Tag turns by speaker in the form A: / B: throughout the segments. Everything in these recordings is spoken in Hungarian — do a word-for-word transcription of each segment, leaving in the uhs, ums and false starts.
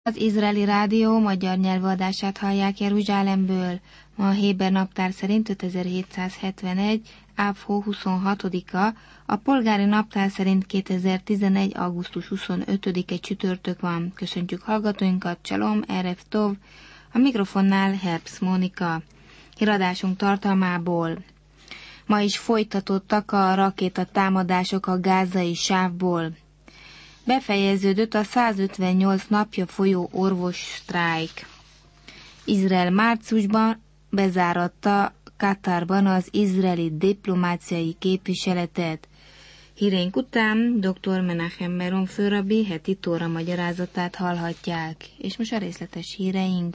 A: Az izraeli rádió magyar nyelvű adását hallják Jeruzsálemből. Ma a héber naptár szerint ötezer-hétszázhetvenegy. áv-hó huszonhatodika, a polgári naptár szerint kétezer-tizenegy. augusztus huszonötödike csütörtök van. Köszöntjük hallgatóinkat, Csalom, Erev Tov, a mikrofonnál Herbsz Mónika. Híradásunk tartalmából. Ma is folytatottak a rakétatámadások a gázai sávból. Befejeződött a százötvennyolc napja folyó orvossztrájk. Izrael márciusban bezáratta Katarban az izraeli diplomáciai képviseletet. Híreink után dr. Menachem Meron főrabbi heti tóra magyarázatát hallhatják. És most a részletes híreink.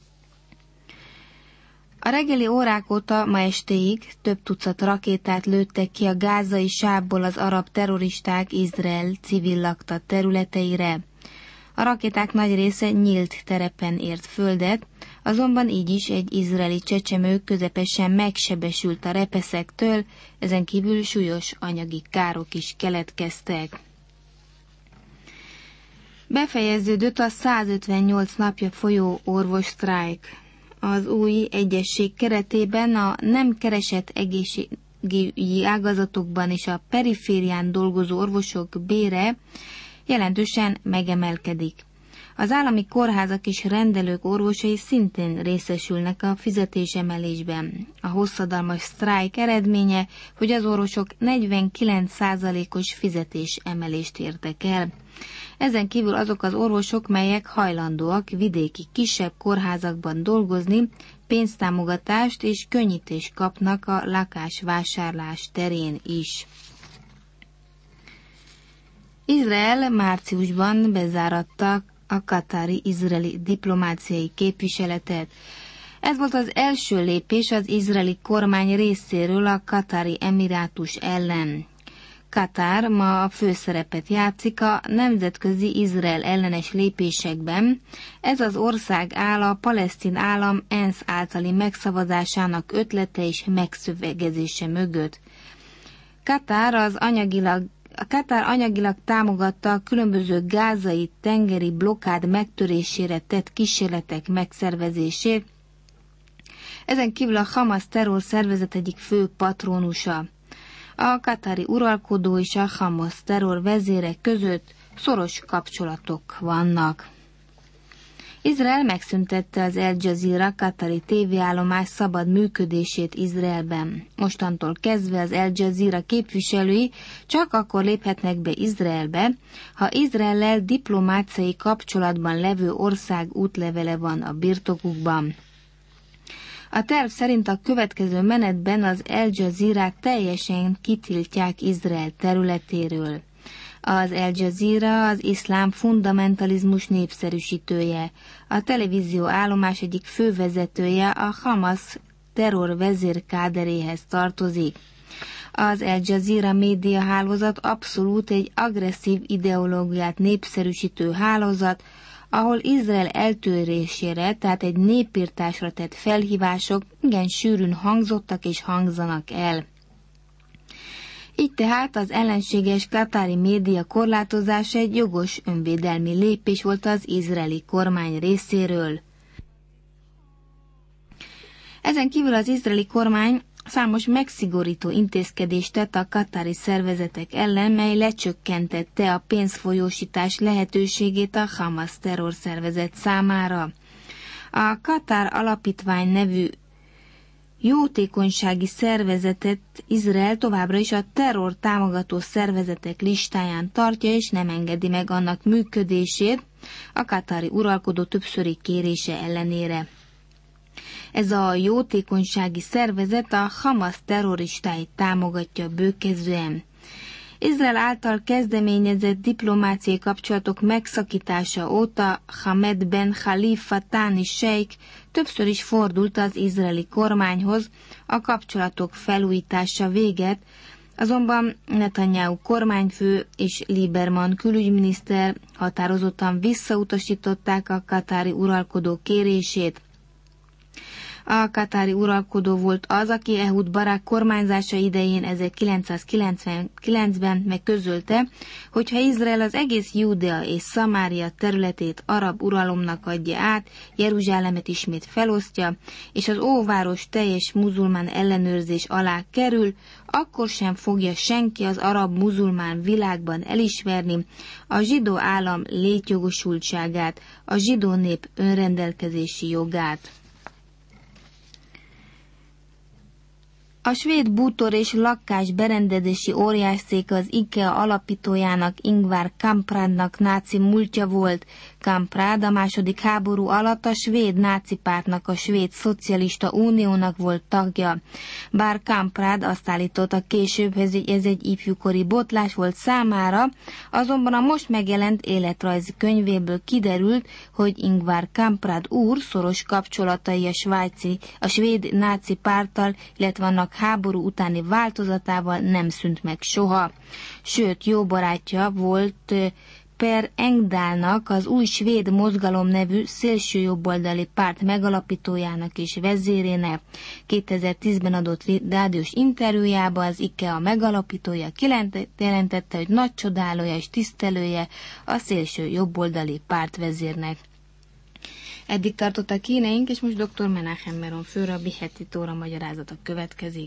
A: A reggeli órák óta ma estéig több tucat rakétát lőttek ki a gázai sávból az arab terroristák Izrael civil lakta területeire. A rakéták nagy része nyílt terepen ért földet, azonban így is egy izraeli csecsemő közepesen megsebesült a repeszektől, ezen kívül súlyos anyagi károk is keletkeztek. Befejeződött a százötvennyolc napja folyó orvossztrájk. Az új egyesség keretében a nem keresett egészségügyi ágazatokban és a periférián dolgozó orvosok bére jelentősen megemelkedik. Az állami kórházak és rendelők orvosai szintén részesülnek a fizetésemelésben. A hosszadalmas sztrájk eredménye, hogy az orvosok negyvenkilenc százalékos fizetésemelést értek el. Ezen kívül azok az orvosok, melyek hajlandóak vidéki kisebb kórházakban dolgozni, pénztámogatást és könnyítést kapnak a lakásvásárlás terén is. Izrael márciusban bezáratta a katári izraeli diplomáciai képviseletet. Ez volt az első lépés az izraeli kormány részéről a katári emirátus ellen. Katár ma a főszerepet játszik a nemzetközi Izrael ellenes lépésekben. Ez az ország áll a palesztin állam ENSZ általi megszavazásának ötlete és megszövegezése mögött. Katár az anyagilag A Katár anyagilag támogatta a különböző gázai tengeri blokkád megtörésére tett kísérletek megszervezését. Ezen kívül a Hamas terrorszervezet egyik fő patronusa. A katári uralkodó és a Hamas terror vezére között szoros kapcsolatok vannak. Izrael megszüntette az Al Jazeera katári tévéállomás szabad működését Izraelben. Mostantól kezdve az Al Jazeera képviselői csak akkor léphetnek be Izraelbe, ha Izraellel diplomáciai kapcsolatban levő ország útlevele van a birtokukban. A terv szerint a következő menetben az Al Jazeerát teljesen kitiltják Izrael területéről. Az Al Jazeera az iszlám fundamentalizmus népszerűsítője. A televízió állomás egyik fővezetője a Hamas terror vezérkáderéhez tartozik. Az Al Jazeera médiahálózat abszolút egy agresszív ideológiát népszerűsítő hálózat, ahol Izrael eltörésére, tehát egy népirtásra tett felhívások igen sűrűn hangzottak és hangzanak el. Így tehát az ellenséges katári média korlátozása egy jogos önvédelmi lépés volt az izraeli kormány részéről. Ezen kívül az izraeli kormány számos megszigorító intézkedést tett a katári szervezetek ellen, mely lecsökkentette a pénzfolyósítás lehetőségét a Hamas terrorszervezet számára. A Katár Alapítvány nevű jótékonysági szervezetet Izrael továbbra is a terror támogató szervezetek listáján tartja, és nem engedi meg annak működését a katári uralkodó többszöri kérése ellenére. Ez a jótékonysági szervezet a Hamas terroristáit támogatja bőkezően. Izrael által kezdeményezett diplomáciai kapcsolatok megszakítása óta Hamed ben Khalifa Thani Sheikh többször is fordult az izraeli kormányhoz a kapcsolatok felújítása véget, azonban Netanyahu kormányfő és Lieberman külügyminiszter határozottan visszautasították a katári uralkodó kérését. A katári uralkodó volt az, aki Ehud Barak kormányzása idején ezerkilencszázkilencvenkilencben megközölte, hogy ha Izrael az egész Júdea és Szamária területét arab uralomnak adja át, Jeruzsálemet ismét felosztja, és az óváros teljes muzulmán ellenőrzés alá kerül, akkor sem fogja senki az arab-muzulmán világban elismerni a zsidó állam létjogosultságát, a zsidó nép önrendelkezési jogát. A svéd bútor és lakkás berendezési óriásszék az IKEA alapítójának, Ingvar Kamprádnak náci múltja volt. Kamprad a második háború alatt a svéd náci pártnak, a Svéd Szocialista Uniónak volt tagja. Bár Kamprad azt állította később, hogy ez egy ifjúkori botlás volt számára, azonban a most megjelent életrajzi könyvéből kiderült, hogy Ingvar Kamprad úr szoros kapcsolatai a, svájci, a svéd náci párttal, illetve annak háború utáni változatával nem szűnt meg soha. Sőt, jó barátja volt Per Engdahlnak, az új svéd mozgalom nevű szélsőjobboldali párt megalapítójának és vezérének. kétezer-tízben adott rádiós interjújában az IKEA megalapítója kijelentette, hogy nagy csodálója és tisztelője a szélsőjobboldali pártvezérnek. Eddig tartott a kíneink, és most dr. Menachem Meron főrabbi heti tóra magyarázata következik.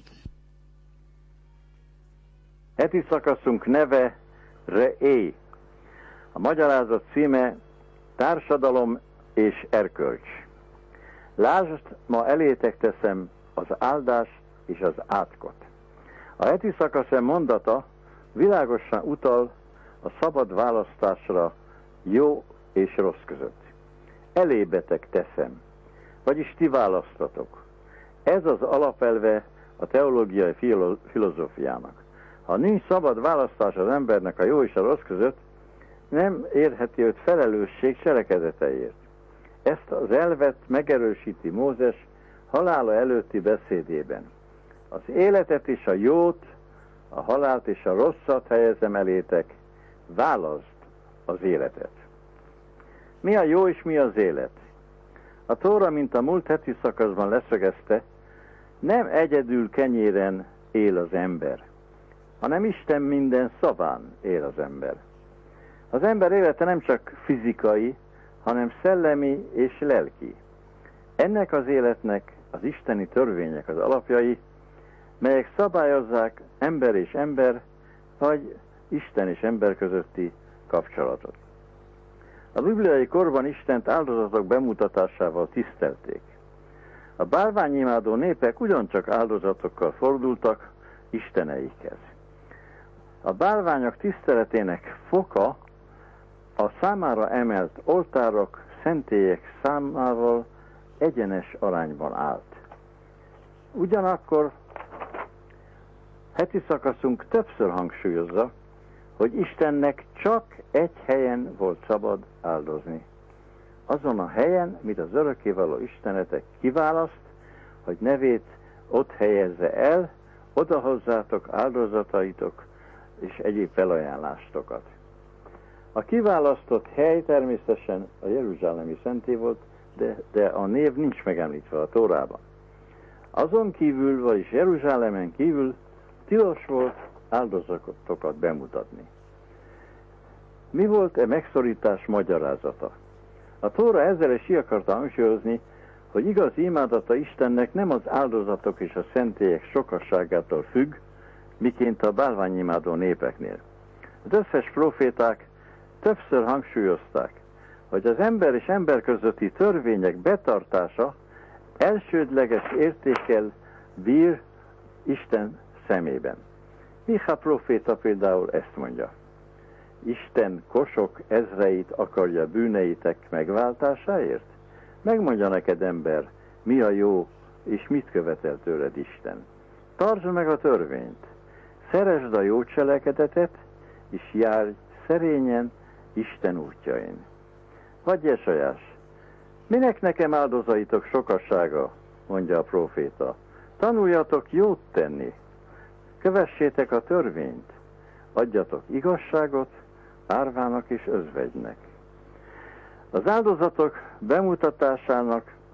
B: Heti szakaszunk neve Re'é. A magyarázat címe Társadalom és erkölcs. Lásd, ma elétek teszem az áldást és az átkot. A heti szakasz mondata világosan utal a szabad választásra jó és rossz között. Elébetek teszem, vagyis ti választatok. Ez az alapelve a teológiai filozófiának. Ha nincs szabad választás az embernek a jó és a rossz között, nem érheti őt felelősség cselekedeteért. Ezt az elvet megerősíti Mózes halála előtti beszédében. Az életet és a jót, a halált és a rosszat helyezem elétek, válaszd az életet. Mi a jó és mi az élet? A Tóra, mint a múlt heti szakaszban leszögezte, nem egyedül kenyéren él az ember, hanem Isten minden szaván él az ember. Az ember élete nem csak fizikai, hanem szellemi és lelki. Ennek az életnek az isteni törvények az alapjai, melyek szabályozzák ember és ember, vagy Isten és ember közötti kapcsolatot. A bibliai korban Istent áldozatok bemutatásával tisztelték. A bálványimádó népek ugyancsak áldozatokkal fordultak isteneikhez. A bálványok tiszteletének foka a számára emelt oltárok, szentélyek számával egyenes arányban állt. Ugyanakkor heti szakaszunk többször hangsúlyozza, hogy Istennek csak egy helyen volt szabad áldozni. Azon a helyen, mit az örökkévaló Istenetek kiválaszt, hogy nevét ott helyezze el, odahozzátok áldozataitok és egyéb felajánlástokat. A kiválasztott hely természetesen a jeruzsálemi szentély volt, de, de a név nincs megemlítve a Tórában. Azon kívül, vagyis Jeruzsálemen kívül tilos volt áldozatokat bemutatni. Mi volt e megszorítás magyarázata? A Tóra ezzel is ki akarta hangsúlyozni, hogy igazi imádata Istennek nem az áldozatok és a szentélyek sokasságától függ, miként a bálványimádó népeknél. Az összes proféták többször hangsúlyozták, hogy az ember és ember közötti törvények betartása elsődleges értékkel bír Isten szemében. Micha proféta például ezt mondja: Isten kosok ezreit akarja bűneitek megváltásáért? Megmondja neked, ember, mi a jó, és mit követel tőled Isten. Tartsd meg a törvényt, szeresd a jó cselekedetet, és járj szerényen Isten útjain. Vagy Jesajás: minek nekem áldozaitok sokassága, mondja a próféta. Tanuljatok jót tenni, kövessétek a törvényt, adjatok igazságot árvának és özvegynek. Az áldozatok bemutatásának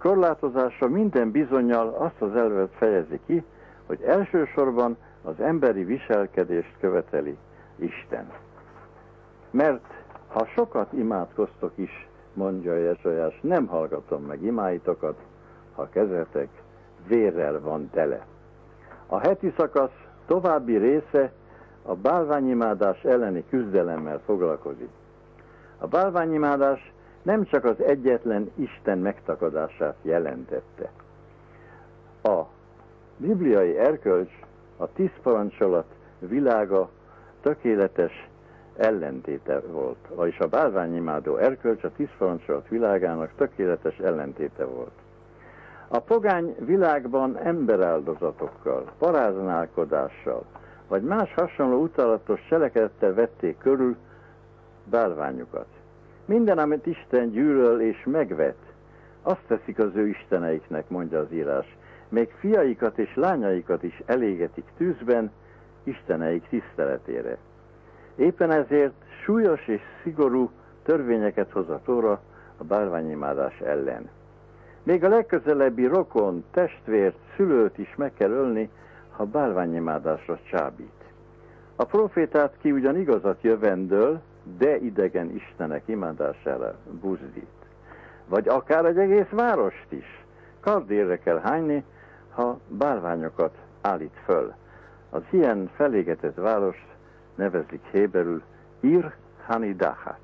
B: korlátozása minden bizonnyal azt az elvet fejezi ki, hogy elsősorban az emberi viselkedést követeli Isten. Mert ha sokat imádkoztok is, mondja Jezsajás, nem hallgatom meg imáitokat, ha kezetek vérrel van tele. A heti szakasz további része a bálványimádás elleni küzdelemmel foglalkozik. A bálványimádás nem csak az egyetlen Isten megtakadását jelentette. A bibliai erkölcs, a tíz parancsolat világa tökéletes ellentéte volt, vagyis a bálványimádó erkölcs a tíz parancsolat világának tökéletes ellentéte volt. A pogány világban emberáldozatokkal, paráználkodással, vagy más hasonló utálatos cselekedettel vették körül bálványukat. Minden, amit Isten gyűlöl és megvet, azt teszik az ő isteneiknek, mondja az írás. Még fiaikat és lányaikat is elégetik tűzben isteneik tiszteletére. Éppen ezért súlyos és szigorú törvényeket hoz a Tóra a bálványimádás ellen. Még a legközelebbi rokon, testvért, szülőt is meg kell ölni, ha bálványimádásra csábít. A profétát ki ugyan igazat jövendől, de idegen istenek imádására buzdít. Vagy akár egy egész várost is kardérre kell hányni, ha bálványokat állít föl. Az ilyen felégetett várost nevezik héberül Ir Hanidachat.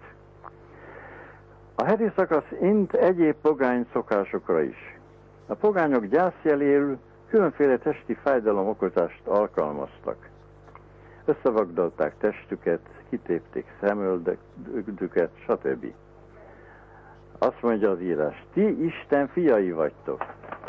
B: A heti szakasz int egyéb pogány szokásokra is. A pogányok gyászjeléül különféle testi fájdalomokozást alkalmaztak. Összevagdalták testüket, kitépték szemöldöküket, stb. Azt mondja az írás, ti Isten fiai vagytok.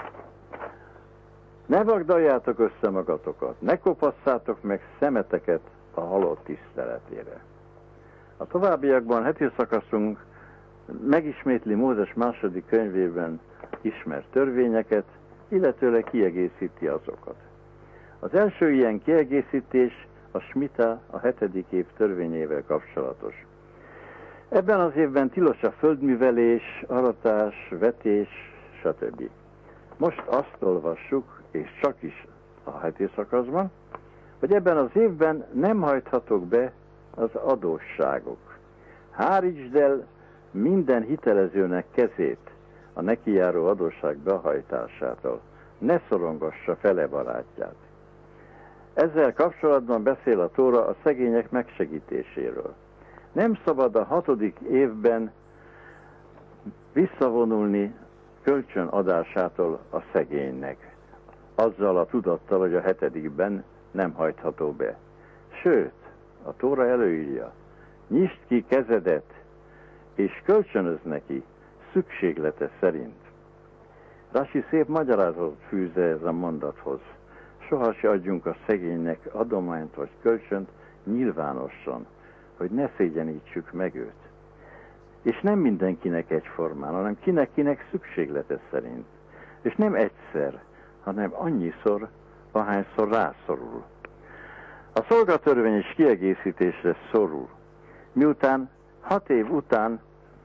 B: Ne vagdaljátok össze magatokat, ne kopasszátok meg szemeteket a halott tiszteletére. A továbbiakban heti szakaszunk megismétli Mózes második könyvében ismert törvényeket, illetőleg kiegészíti azokat. Az első ilyen kiegészítés a smita, a hetedik év törvényével kapcsolatos. Ebben az évben tilos a földművelés, aratás, vetés, stb. Most azt olvassuk, és csak is a heti szakaszban, hogy ebben az évben nem hajthatok be az adósságok. Hárítsd el minden hitelezőnek kezét a nekijáró adósság behajtásától. Ne szorongassa fele barátját. Ezzel kapcsolatban beszél a Tóra a szegények megsegítéséről. Nem szabad a hatodik évben visszavonulni kölcsönadásától a szegénynek, azzal a tudattal, hogy a hetedikben nem hajtható be. Sőt, a Tóra előírja, nyisd ki kezedet, és kölcsönöz neki szükséglete szerint. Rasi szép magyarázatot fűzze ez a mondathoz. Soha se adjunk a szegénynek adományt vagy kölcsönt nyilvánosan, hogy ne szégyenítsük meg őt. És nem mindenkinek egyformán, hanem kinek-kinek szükséglete szerint. És nem egyszer, hanem annyiszor, ahányszor rászorul. A szolgatörvény is kiegészítésre szorul. Miután hat év után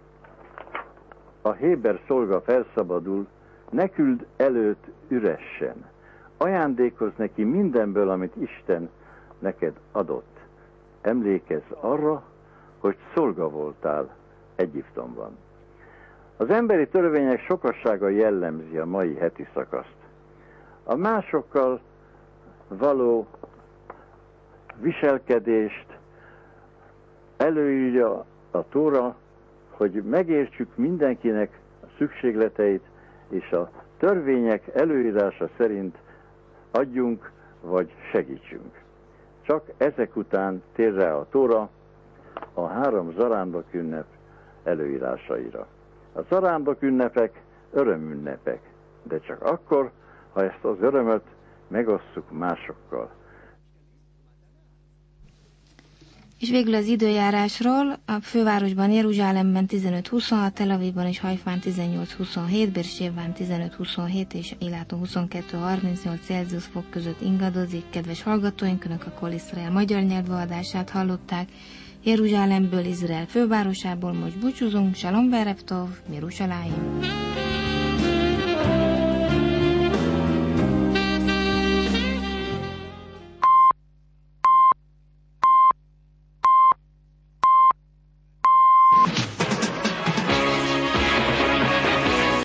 B: a héber szolga felszabadul, ne küld előtt üressen. Ajándékozz neki mindenből, amit Isten neked adott. Emlékezz arra, hogy szolga voltál Egyiptomban. Az emberi törvények sokassága jellemzi a mai heti szakaszt. A másokkal való viselkedést előírja a Tóra, hogy megértsük mindenkinek a szükségleteit, és a törvények előírása szerint adjunk vagy segítsünk. Csak ezek után tér rá a Tóra a három zarándok ünnep előírásaira. A zarándok ünnepek örömünnepek, de csak akkor, ha ezt az örömöt megosszuk másokkal.
A: És végül az időjárásról: a fővárosban, Jeruzsálemben tizenöt huszonhat, Tel Avivban és Hajfán tizennyolc huszonhét, Bérsébán tizenöt huszonhét és Iláton huszonkettő harmincnyolc Celsius fok között ingadozik. Kedves hallgatóink, Önök a Kol Iszrael magyar nyelvű adását hallották. Jeruzsálemből, Izrael fővárosából most búcsúzunk. Shalom Erev Tov, Jeruzsálem!